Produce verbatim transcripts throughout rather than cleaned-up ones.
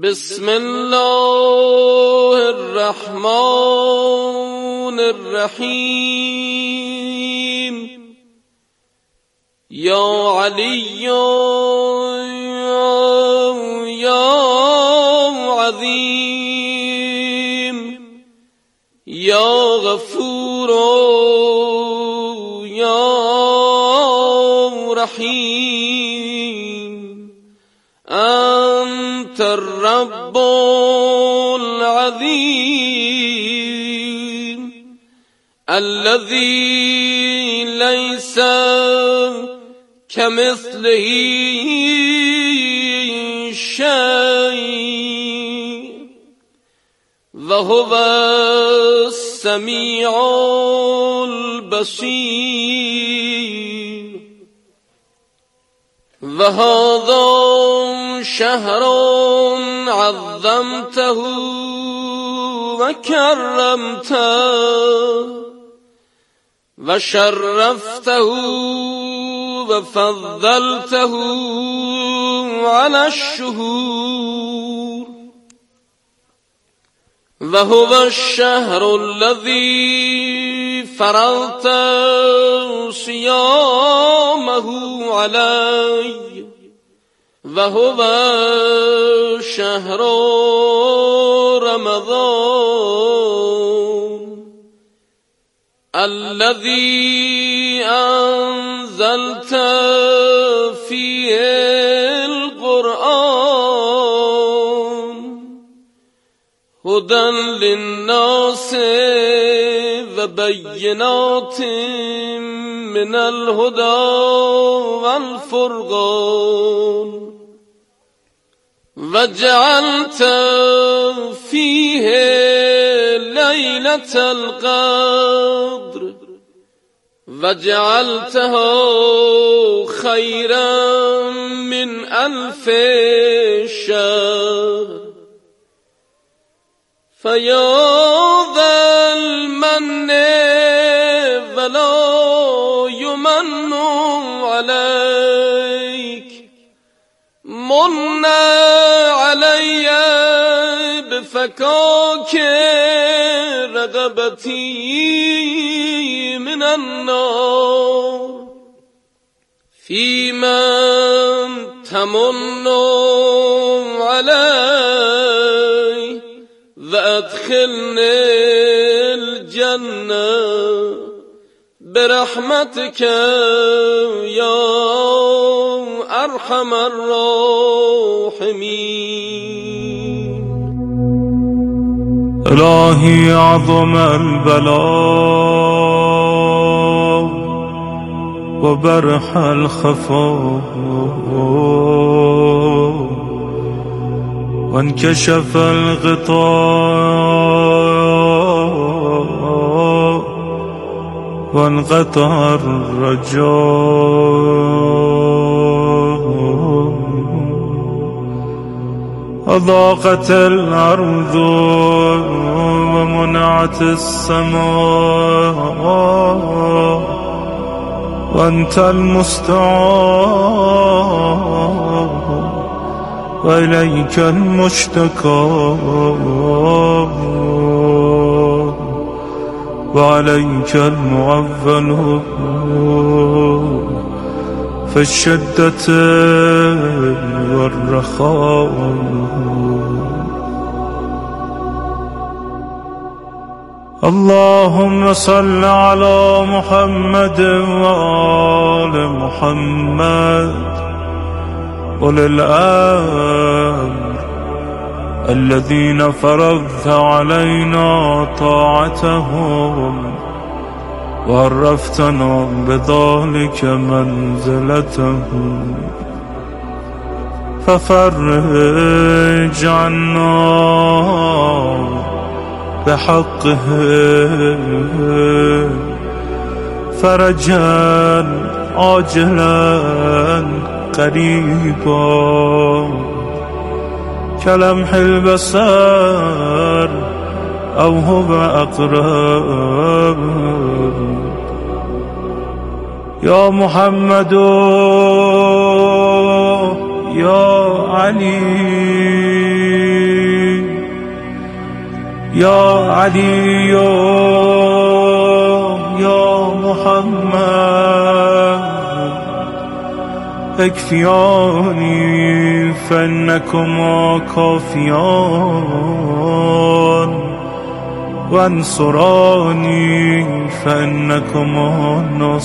بسم الله الرحمن الرحیم. یا علی یا عظیم یا غفور یا رحیم. انت الرب العظیم الذي ليس كمثله شيء وهو السميع البصير. وهذا شهر عظمته وكرمته وشرفته وفضلته على الشهور. وهو الشهر الذي فرضت صيامه علي. وهو شهر رمضان الذي أنزلت فيه القرآن هدى للناس وبينات من الهدى والفرقان. وجعلت فيه ليلة القدر وجعلتها خيرا من ألف شهر. فيا ذا المن ولا يمن عليك من علي بفكاك رغبتي من النار. فيمن تمن علي وأدخلني الجنة برحمتك يا أرحم الراحمين. إلهي عظم البلاء وبرح الخفاء وانكشف الغطاء وانقطع الرجاء. أضاقت الأرض ومنعت السماء وأنت المستعان وإليك المشتكى وعليك المعول في الشدة والرخاء. اللهم صل على محمد وآل محمد أولي الأمر الذين فرضت علينا طاعتهم وعرفتنا بذلك منزلتهم. ففرج عنا بحقهم فرجا عاجلا قريبا كلمح البصر أو هو أقرب. يا محمد يا علي یا علی یا محمد اکفیانی فانکما کافیان وانصرانی فانکما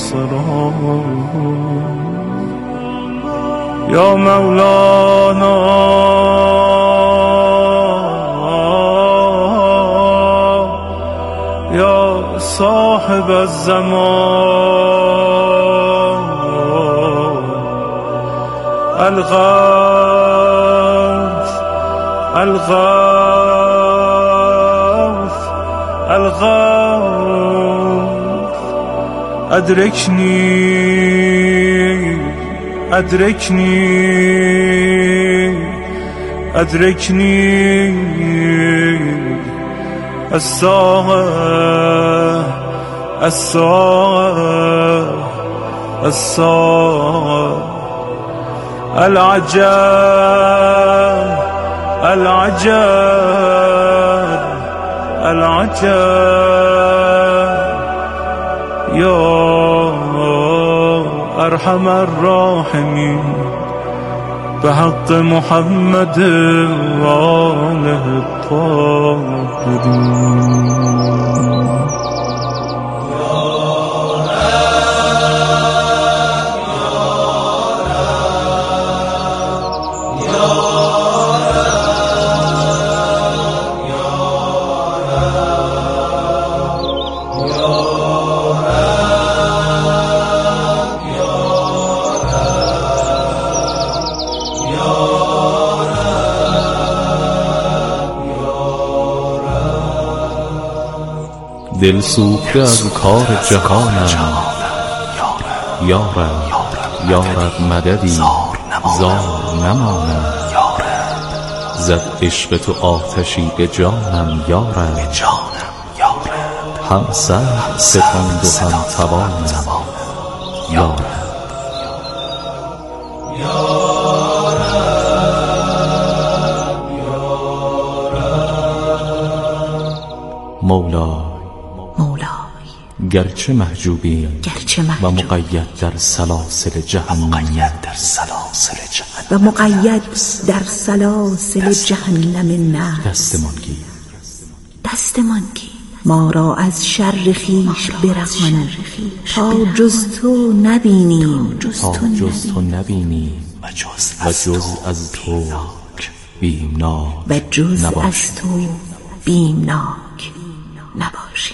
ناصران یا مولانا یا صاحب الزمان الغوث الغوث الغوث ادرکنی ادرکنی ادرکنی الساعة الساعة الساعة العجب العجب العجب يا أرحم الراحمين بحق محمد وآله الطاهرين. دل سوخته از کار جهانم یارب یارب مددی زار نمانم زد عشق تو آتشی به جانم یارب هم سر ستاند و هم توانم یارب مولا گرچه محجوبی و مقید در سلاسل جهنم و مقید در سلاسل جهنم نه دستمان گیر دستمان گیر ما را از شر خویش برهان تا جز تو نبینیم تا جز تو نبینیم و جز از تو بیمناک و جز از تو بیمناک نباشیم.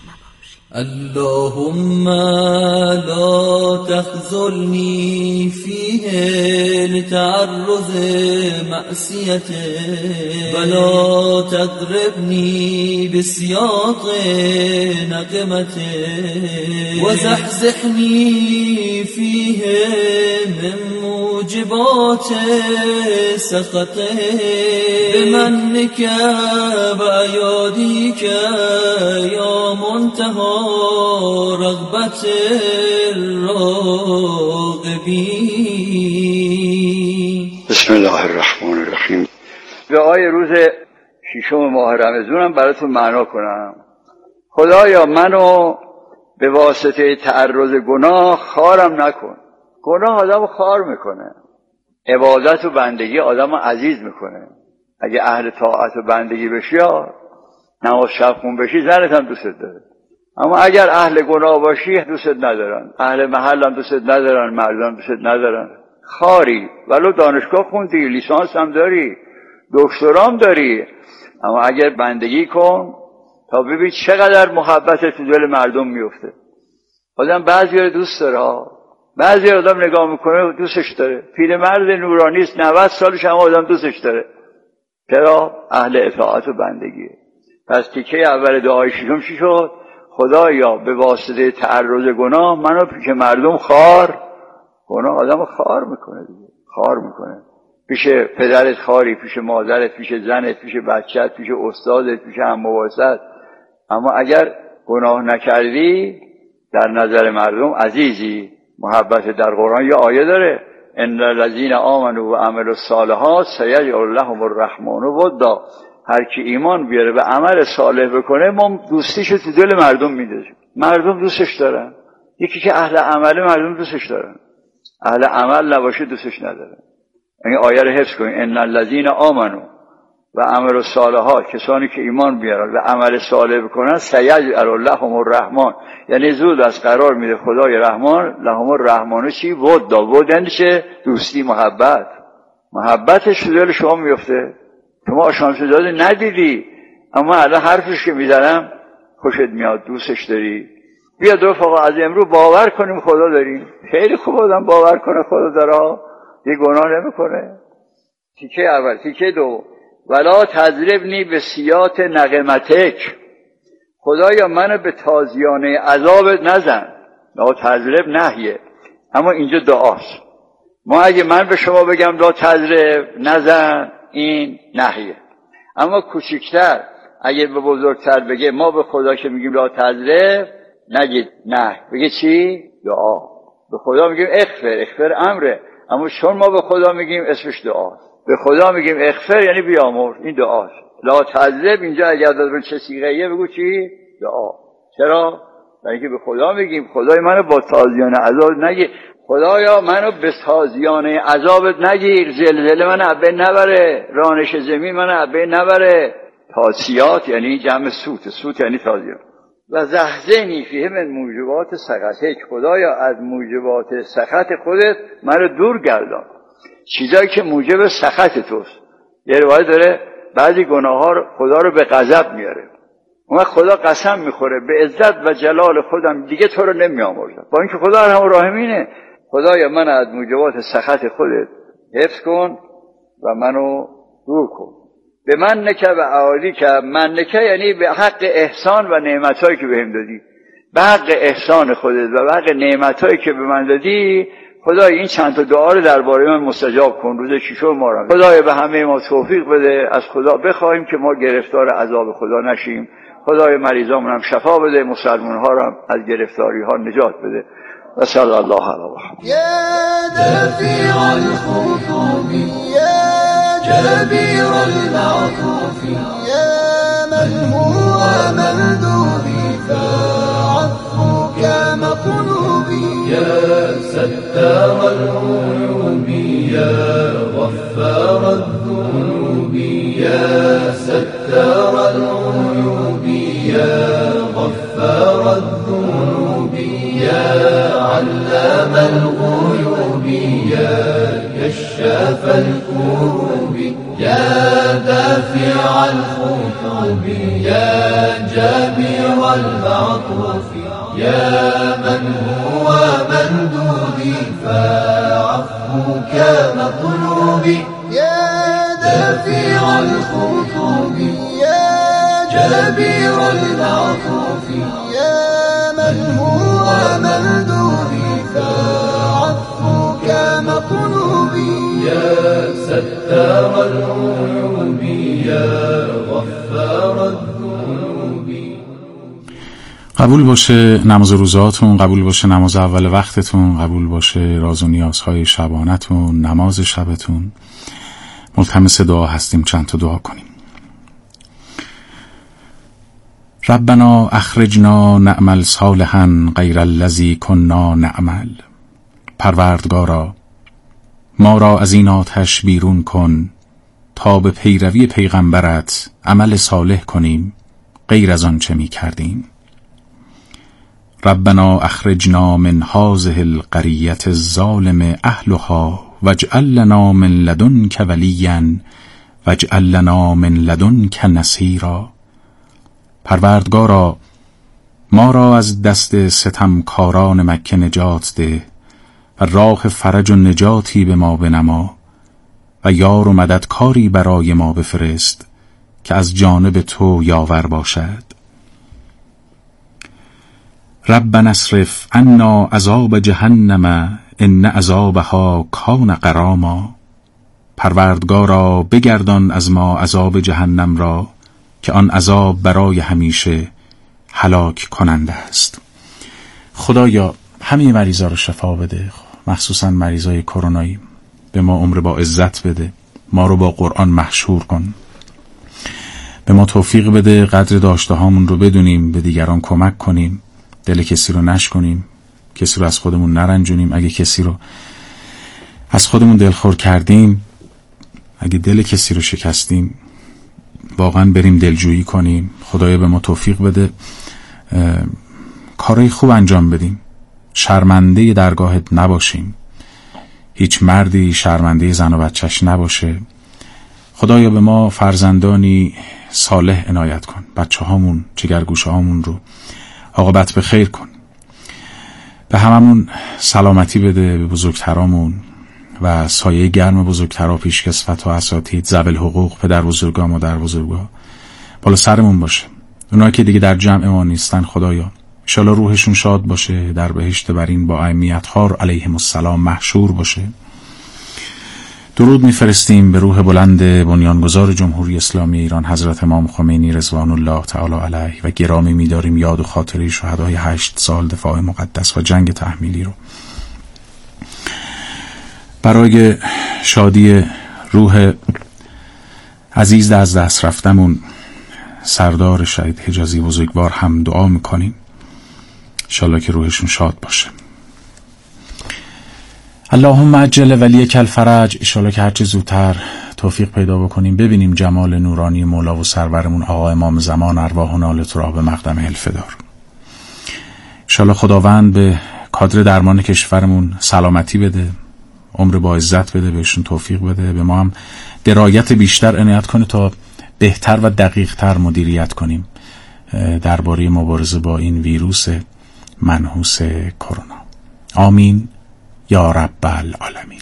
اللهم لا تخذلني فيه لتعرض معصيته ولا تقربني بسياط نقمته وزحزحني فيه من موجبات سخطه بمنك وأياديك يا منتهى رغبت الراغبین. بسم الله الرحمن الرحیم. دعای روز ششم ماه رمضانم براتون معنا کنم. خدایا منو به واسطه تعرض گناه خارم نکن. گناه آدمو خار میکنه، عبادت و بندگی آدمو عزیز میکنه. اگه اهل طاعت و بندگی بشی، نماز شب خون بشی، زنت هم دوست داره. اما اگر اهل گناه باشی دوست ندارن، اهل محل هم دوست ندارن، مردم دوست ندارن. خاری، ولو دانشگاه خوندی، لیسانس هم داری، دکترام داری، اما اگر بندگی کن تا ببین چقدر محبت تو دل مردم میفته. آدم بعضی رو دوست داره، بعضی آدم نگاه میکنه دوستش داره. پیرمرد نورانی است، نود سالش، اما آدم دوستش داره. چرا؟ اهل اطاعت و بندگیه. پس تیکه اول دعای ششم چی شد؟ خدایا به واسطه تعرض گناه منو پیش مردم خار. گناه آدمو خار میکنه دیگه، خار میکنه. پیش پدرت خاری، پیش مادرت، پیش زنت، پیش بچت، پیش استادت، پیش هم مباست. اما اگر گناه نکردی در نظر مردم عزیزی. محبت در قرآن یه آیه داره، ان الذين آمنوا و عملوا الصالحات سيجعل لهم الرحمن ودا. هر کی ایمان بیاره و عمل صالح بکنه ما دوستیشو تو دل مردم میدازیم. مردم دوستش دارن. یکی که اهل عمله مردم دوستش دارن، اهل عمل نباشه دوستش ندارن. این آیه رو حفظ کنید: ان الذین آمنوا و عملوا الصالحات، کسانی که ایمان بیارن و عمل صالح بکنن سیجعل لهم الرحمن، یعنی زود از قرار میده خدای رحمان لهم الرحمن چی؟ ودا. ودا یعنی چه؟ دوستی، محبت. محبتش تو دل شما میفته. شما شمس‌زاده ندیدی اما الان حرفش که میزنم خوشت میاد، دوستش داری. بیا رفقا از امروز باور کنیم خدا داریم. خیلی خوب آدم باور کنه خدا داره، یه گناه نمیکنه. تیکه اول. تیکه دو: ولا تضربنی به سیات نقمتک، خدایا منو به تازیانه عذابت نزن. لا تضرب نهیه، اما اینجا دعاست. ما اگه من به شما بگم لا تضرب نزن، این نهیه. اما کوچکتر اگه به بزرگتر بگه، ما به خدا که میگیم لا تضرب نگید نه، بگه چی؟ دعا. به خدا میگیم اغفر، اغفر امره، اما چون ما به خدا میگیم اسمش دعاست. به خدا میگیم اغفر یعنی بیامرز، این دعاست. لا تضرب اینجا اگر دادن چه صیغه‌ایه بگو چی؟ دعا. چرا؟ برای اینکه به خدا میگیم خدای منو با تازیانه عذاب نگیر، خدایا منو به تازیانه عذابت نگیر، زلزله منو از بین نبره، رانش زمین منو از بین نبره. تاسیات یعنی جمع سوت، سوت یعنی تازیان. و زهزنی فیه من موجبات سخطک، خدایا از موجبات سخط خودت منو دور گردان، چیزایی که موجب سخط توست. یه روایت داره بعضی گناه ها خدا رو به غضب میاره، اون خدا قسم میخوره به عزت و جلال خودم دیگه تو رو نمیآمرزم، با اینکه خدا ارحم الراحمینه. خدایا من از موجبات سخط خودت حفظ کن و منو دور کن. به من نکه و اعالی که من نکه یعنی به حق احسان و نعمتهایی که بهم دادی، به حق احسان خودت و به حق نعمتهایی که به من دادی. خدای این چند تا دعا رو درباره من مستجاب کن. روز ششم ما رو خدای به همه ما توفیق بده، از خدا بخوایم که ما گرفتار عذاب خدا نشیم. خدای مریضامون هم شفا بده، مسلمان ها رو هم از گرفتاری ها نجات بده. و صلی الله علیه محمد. یا دافع الخطوب یا جبیر المعطوف یا من هو مردودی فعفوک مطلوبی یا ستار العیوب یا غفار الذنوب یا ستار العیوب یا غفار الذنوب یا علام الغیوب یا کشاف الکروب یا دافع الخطوب یا جابر المعطوف یا من هو مردودی فعفوک مطلوبی یا دافع الخطوب یا جابر المعطوف یا من هو مردودی فعفوک مطلوبی یا ستار العیوب یا غفار الذنوب. قبول باشه نماز روزاتون، قبول باشه نماز اول وقتتون، قبول باشه راز و نیازهای شبانتون، نماز شبتون. ملتمس دعا هستیم، چند تا دعا کنیم. ربنا اخرجنا نعمل صالحا غیر الذی کنا نعمل. پروردگارا ما را از این آتش بیرون کن تا به پیروی پیغمبرت عمل صالح کنیم غیر از آن چه می کردیم. ربنا اخرجنا من هذه القریة الظالم اهلها واجعل لنا من لدنک ولیا واجعل لنا من لدنک نصیرا. پروردگارا ما را از دست ستمکاران مکه نجات ده و راه فرج و نجاتی به ما بنما و یار و مددکاری برای ما بفرست که از جانب تو یاور باشد. ربنا اصرف عنا عذاب جهنم ان عذابها کان غراما. پروردگارا بگردان از ما عذاب جهنم را که آن عذاب برای همیشه هلاک کننده است. خدایا همه مریضا رو شفا بده، مخصوصا مریضای کرونایی. به ما عمر با عزت بده، ما رو با قرآن محشور کن. به ما توفیق بده قدر داشته هامون رو بدونیم، به دیگران کمک کنیم، دل کسی رو نشکنیم، کسی رو از خودمون نرنجونیم. اگه کسی رو از خودمون دلخور کردیم، اگه دل کسی رو شکستیم، واقعا بریم دلجویی کنیم. خدایا به ما توفیق بده کارهای خوب انجام بدیم، شرمنده درگاهت نباشیم، هیچ مردی شرمنده زن و بچهش نباشه. خدایا به ما فرزندانی صالح عنایت کن، بچه هامون، جگرگوشه هامون رو عاقبت به خیر کن. به هممون سلامتی بده، به بزرگترامون و سایه گرم بزرگترها، پیشکسوت و اساتید، ذوی الحقوق، پدر بزرگا، مادر بزرگا بالا سرمون باشه. اونایی که دیگه در جمع ما نیستن خدایا انشالله روحشون شاد باشه، در بهشت برین با ائمه‌ها علیهم السلام محشور باشه. درود میفرستیم به روح بلند بنیانگذار جمهوری اسلامی ایران حضرت امام خمینی رضوان الله تعالی علیه و گرامی می‌داریم یاد و خاطره شهدای هشت سال دفاع مقدس و جنگ تحمیلی رو. برای شادی روح عزیز از دست رفتمون سردار شهید حجازی بزرگوار هم دعا میکنیم، انشالله که روحشون شاد باشه. اللهم عجل ولیک الفرج، انشالله که هرچه زودتر توفیق پیدا بکنیم ببینیم جمال نورانی مولا و سرورمون آقا امام زمان ارواح و نالت را به مقدم الفدار. انشالله خداوند به کادر درمان کشورمون سلامتی بده، عمر با عزت بده، بهشون توفیق بده، به ما هم درایت بیشتر عنایت کنه تا بهتر و دقیقتر مدیریت کنیم درباره مبارزه با این ویروس منحوس کرونا. آمین یا رب العالمین.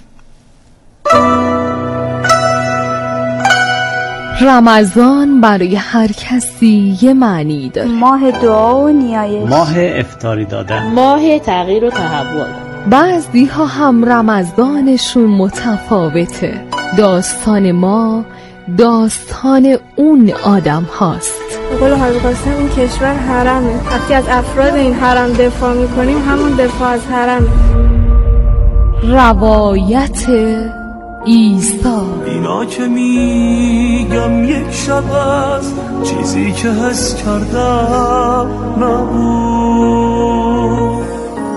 رمضان برای هر کسی یه معنی داره. ماه دعا و نیایش، ماه افطاری دادن، ماه تغییر و تحول. بعضی ها هم رمضانشون متفاوته. داستان ما داستان اون آدم هاست. به قول حاج قاسم این کشور حرمه، وقتی از افراد این حرم دفاع میکنیم همون دفاع از حرمه. روایت عیسی. اینا که میگم یک شب از چیزی که حس کردم نبود.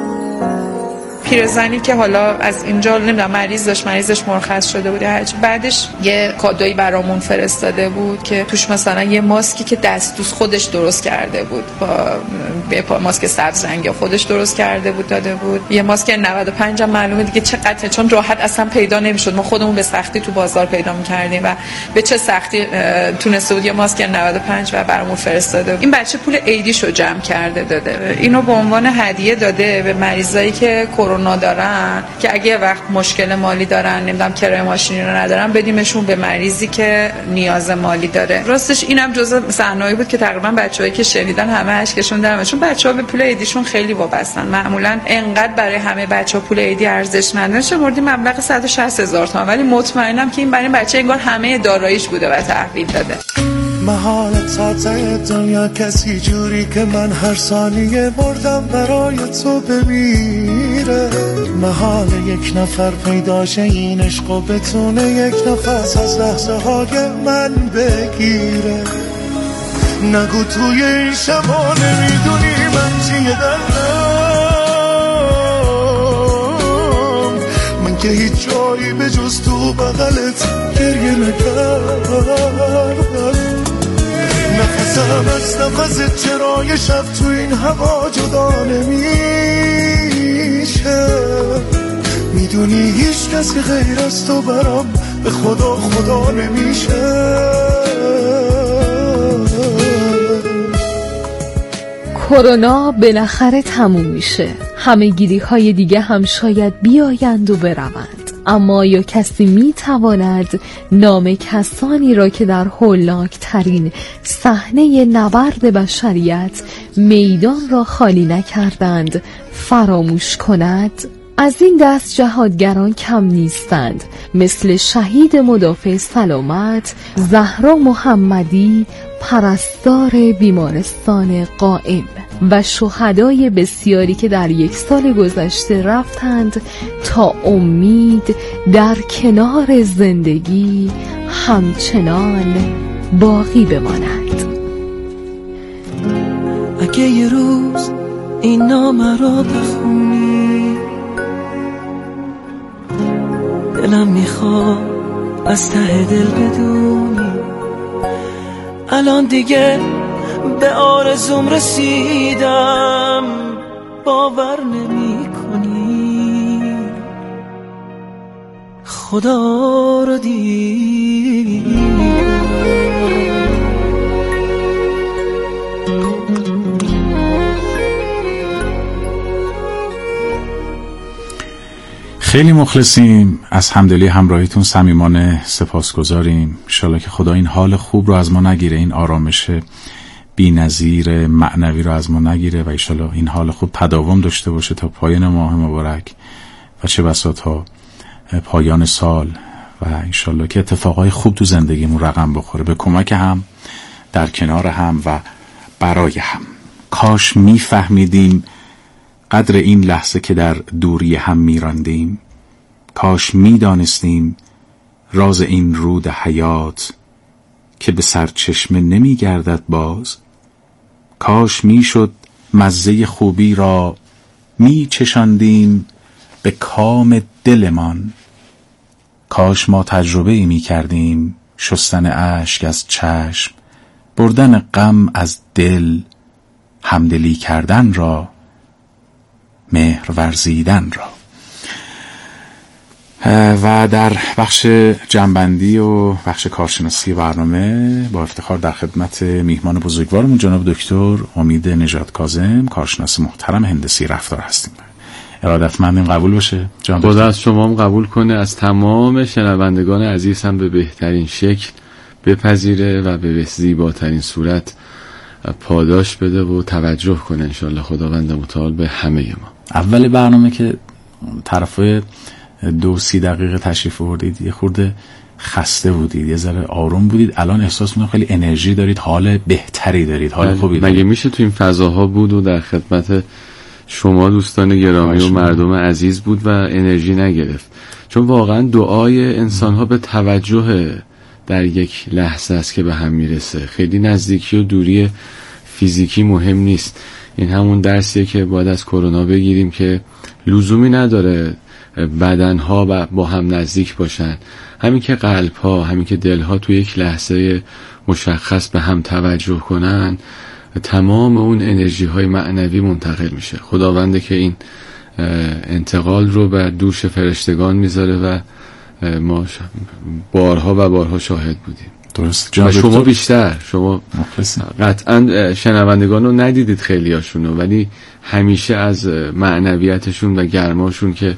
پیرزنی که حالا از اینجا نمیدونم مریض داشت، مریضش مرخص شده بود هرچی، بعدش یه کادویی برامون فرستاده بود که توش مثلا یه ماسکی که دستوس خودش درست کرده بود، با ماسک سبز رنگ خودش درست کرده بود داده بود. یه ماسک نود و پنج هم معلومه دیگه چقدره، چون راحت اصلا پیدا نمیشد، ما خودمون به سختی تو بازار پیدا می‌کردیم و به چه سختی تونسته بود یه ماسک نود و پنج و برامون فرستاده بود. این بچه پول عیدیشو جمع کرده داده، اینو به عنوان هدیه داده به مریضایی که کرونا دارن که اگه وقت مشکل مالی دارن، نمیدونم کرایه ماشینی رو ندارن، بدیمشون به مریضی که نیاز مالی داره. راستش اینم جزء صحنه‌ای بود که تقریبا بچه‌ای که شنیدن همه اشکشون درآمد، چون بچه‌ها به پول عیدیشون خیلی وابستن. معمولا انقدر برای همه بچه‌ها پول عیدی ارزشمنده چه مردی مبلغ صد و شصت هزار تومان، ولی مطمئنم که این برای بچه انگار همه داراییش بوده و تحویل داده. محالت تازه دنیا کسی جوری که من هر ثانیه مردم برای تو بمیره. محال یک نفر پیداشه این عشق و بتونه یک نفس از لحظه های من بگیره. نگو توی این شما نمیدونی من چیه دلم، من که هیچ جایی به جز تو بغلت گریه نکردم. نفسم از نفست چرای شب تو این هوا جدا نمیشه. میدونی هیچ کسی غیر از تو برام به خدا خدا نمیشه. کرونا بالاخره تموم میشه، همه گیری های دیگه هم شاید بیایند و بروند، اما یا کسی میتواند نام کسانی را که در هولناک ترین صحنه نبرد بشریت میدان را خالی نکردند فراموش کند؟ از این دست جهادگران کم نیستند، مثل شهید مدافع سلامت زهرا محمدی، پرستار بیمارستان قائم و شهدای بسیاری که در یک سال گذشته رفتند تا امید در کنار زندگی همچنان باقی بماند. اگه یه روز این نامه را بخونی، دلم میخواد از ته دل بدونی الان دیگه به آرزوم رسیدم، باور نمی کنی خدا رو دیدم. خیلی مخلصیم، از همدلی همراهیتون صمیمانه سپاسگزاریم. انشالله که خدا این حال خوب رو از ما نگیره، این آرامش بی‌نظیر معنوی رو از ما نگیره و انشالله این حال خوب تداوم داشته باشه تا پایان ماه مبارک و چه بسا تا پایان سال و انشالله که اتفاقای خوب تو زندگیمون رقم بخوره، به کمک هم، در کنار هم و برای هم. کاش میفهمیدیم قدر این لحظه که در دوری هم میراندیم، کاش میدانستیم راز این رود حیات که به سرچشمه نمیگردد باز، کاش میشد مزه خوبی را میچشاندیم به کام دلمان، کاش ما تجربه ای میکردیم شستن اشک از چشم، بردن غم از دل، همدلی کردن را، مهر ورزیدن را. و در بخش جنبندی و بخش کارشناسی برنامه با افتخار در خدمت میهمان بزرگوارمون جناب دکتر امید نژاد کاظم، کارشناس محترم هندسی رفتار هستیم. ارادتمندیم، قبول باشه جناب دکتر. خدا از شما هم قبول کنه، از تمام شنوندگان عزیز هم به بهترین شکل بپذیره و به زیباترین صورت پاداش بده و توجه کنه انشالله خداوند متعال به همه ما. اول برنامه که طرفای دو سی دقیقه تشریف آوردید یه خورده خسته بودید، یه ذره آروم بودید، الان احساس میکنم خیلی انرژی دارید، حال بهتری دارید، حال خوبی دارید. مگه میشه تو این فضاها بود و در خدمت شما دوستان گرامی و مردم عزیز بود و انرژی نگرفت؟ چون واقعا دعای انسانها به توجه در یک لحظه است که به هم میرسه. خیلی نزدیکی و دوری فیزیکی مهم نیست. این همون درسیه که باید از کرونا بگیریم که لزومی نداره بدنها با هم نزدیک باشن، همین که قلبها، همین که دلها توی یک لحظه مشخص به هم توجه کنن، تمام اون انرژی های معنوی منتقل میشه. خداونده که این انتقال رو بر دوش فرشتگان میذاره و ما بارها و بارها شاهد بودیم. درست. و شما بیشتر، شما قطعا شنوندگان رو ندیدید خیلی هاشونو، ولی همیشه از معنویتشون و گرماشون که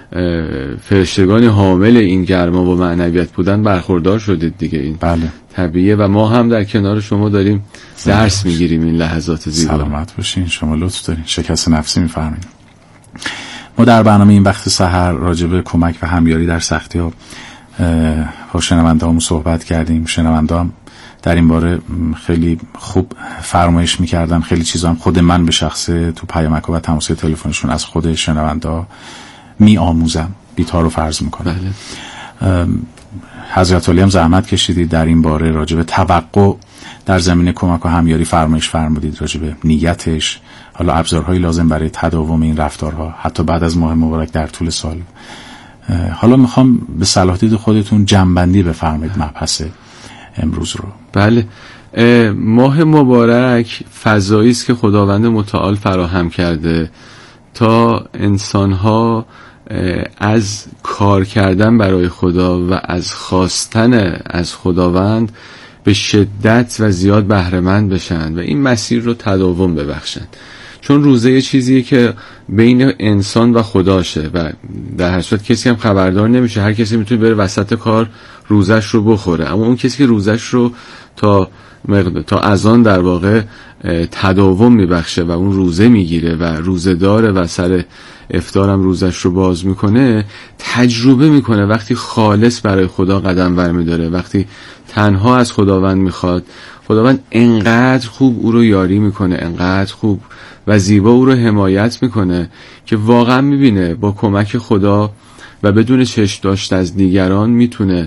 فرشتگان حامل این گرما و معنویت بودن برخوردار شدید دیگه. این بله طبیعیه و ما هم در کنار شما داریم درس میگیریم این لحظات زیبا. سلامت باشین، شما لطف دارین، شکست نفسی میفرمایید. ما در برنامه این وقت سحر راجع به کمک و همیاری در سختی ها با شنونده همون صحبت کردیم. شنونده هم در این باره خیلی خوب فرمایش میکردن، خیلی چیزا هم خود من به شخصه تو پیامک و تماس تلفنشون از خود شنونده ها می آموزم، بی‌تار رو فرض میکنم. بله. حضرت علی هم زحمت کشیدید در این باره راجع به توقع در زمینه کمک و همیاری فرمایش فرمودید، راجع به نیتش، حالا ابزارهای لازم برای تداوم این رفتارها حتی بعد از ماه مبارک در طول سال. حالا میخوام به صلاح دید خودتون جنبندی بفرمایید مبحث امروز رو. بله، ماه مبارک فضایی است که خداوند متعال فراهم کرده تا انسانها از کار کردن برای خدا و از خواستن از خداوند به شدت و زیاد بهره‌مند بشن و این مسیر رو تداوم ببخشن. چون روزه یه چیزیه که بین انسان و خداشه و در هر صورت کسی هم خبردار نمیشه، هر کسی میتونه بره وسط کار روزش رو بخوره، اما اون کسی که روزش رو تا مقدار تا اذان در واقع تداوم میبخشه و اون روزه میگیره و روزه داره و سر افطارم روزش رو باز میکنه، تجربه میکنه وقتی خالص برای خدا قدم برمیداره، وقتی تنها از خداوند میخواد، خداوند انقدر خوب او رو یاری میکنه، انقدر خوب و زیبا او رو حمایت میکنه که واقعا میبینه با کمک خدا و بدون چشم داشت از دیگران میتونه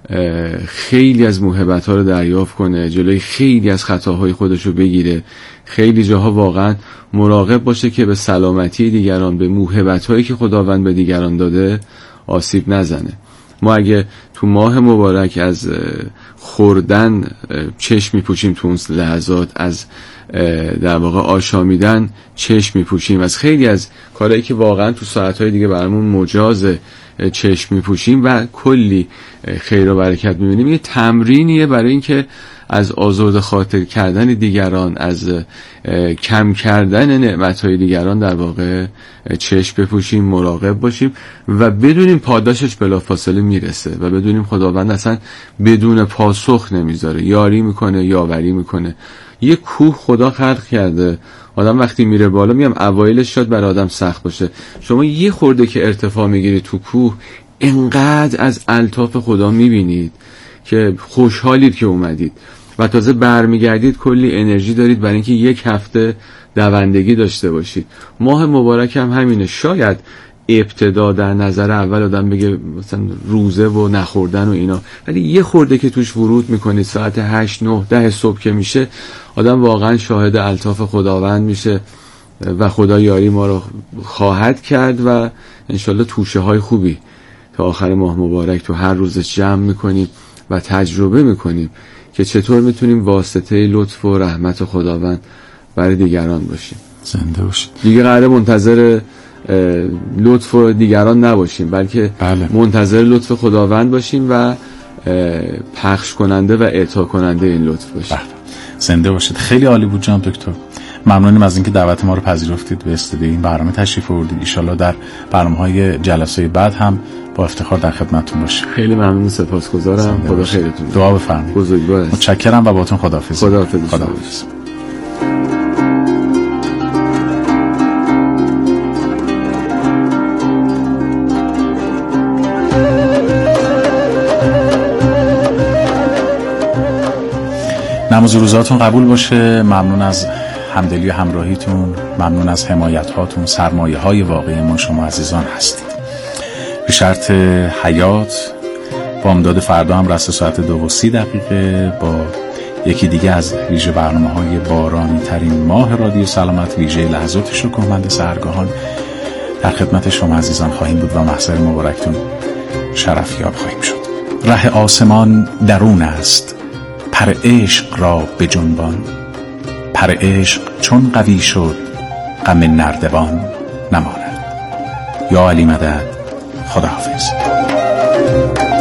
خیلی از موهبت ها رو دریافت کنه، جلوی خیلی از خطاهای خودش رو بگیره، خیلی جاها واقعا مراقب باشه که به سلامتی دیگران، به موهبت هایی که خداوند به دیگران داده آسیب نزنه. ما اگه تو ماه مبارک از خوردن چشم میپوشیم، تو اون لحظات از در واقع آشامیدن چشم میپوشیم، از خیلی از کارهایی که واقعا تو ساعتهای دیگه برامون مجازه چشم میپوشیم و کلی خیر و برکت میبینیم، یه تمرینیه برای اینکه از آزرده خاطر کردن دیگران، از کم کردن نعمتهای دیگران در واقع چشم بپوشیم، مراقب باشیم و بدونیم پاداشش بلافاصله میرسه و بدونیم خداوند اصلا بدون پاسخ نمیذاره، یاری میکنه، یاوری میکنه. یه کوه خدا خلق کرده، آدم وقتی میره بالا، میگم اوایلش شاید برای آدم سخت باشه، شما یه خورده که ارتفاع میگیرید تو کوه انقدر از الطاف خدا میبینید که خوشحالید که اومدید و تازه برمیگردید کلی انرژی دارید برای اینکه یک هفته دوندگی داشته باشید. ماه مبارک هم همینه. شاید ابتدا در نظر اول آدم بگه مثلا روزه و نخوردن و اینا، ولی یه خورده که توش ورود میکنید ساعت هشت نه ده صبح که میشه، آدم واقعا شاهد الطاف خداوند میشه و خدا یاری ما رو خواهد کرد و انشالله توشه های خوبی تا آخر ماه مبارک تو هر روزش جمع میکنیم و تجربه میکنیم که چطور میتونیم واسطه لطف و رحمت خداوند برای دیگران باشیم. زنده باشید. دیگه قراره منتظر لطف دیگران نباشیم، بلکه بله. منتظر لطف خداوند باشیم و پخش کننده و اعطا کننده این لطف باشیم. بله. زنده باشید. خیلی عالی بود جناب دکتر. ممنونیم از اینکه دعوت ما رو پذیرفتید، به استودیو این برنامه تشریف آوردید. ان شاءالله در برنامه‌های جلسه بعد هم با افتخار در خدمتتون باشیم. خیلی ممنون، سپاسگزارم. خدا خیرتون. دعا بفرمایید. بزرگوار است. متشکرم و باهاتون خداحافظ. خداحافظ. خداحافظ. نماز روزاتون قبول باشه. ممنون از همدلی و همراهیتون، ممنون از حمایت هاتون. سرمایه های واقعی ما شما عزیزان هستید. به شرط حیات بامداد فردا هم رسته ساعت دو و سی دقیقه با یکی دیگه از ویژه برنامه های بارانی ترین ماه رادیو سلامت، ویژه لحظات شکوهمند سحرگاهان در خدمت شما عزیزان خواهیم بود و محضر مبارکتون شرفیاب خواهیم شد. ره آسمان درون است، پر عشق را به جنبان، پر عشق چون قوی شد غم نردبان نماند. یا علی مدد. خداحافظ.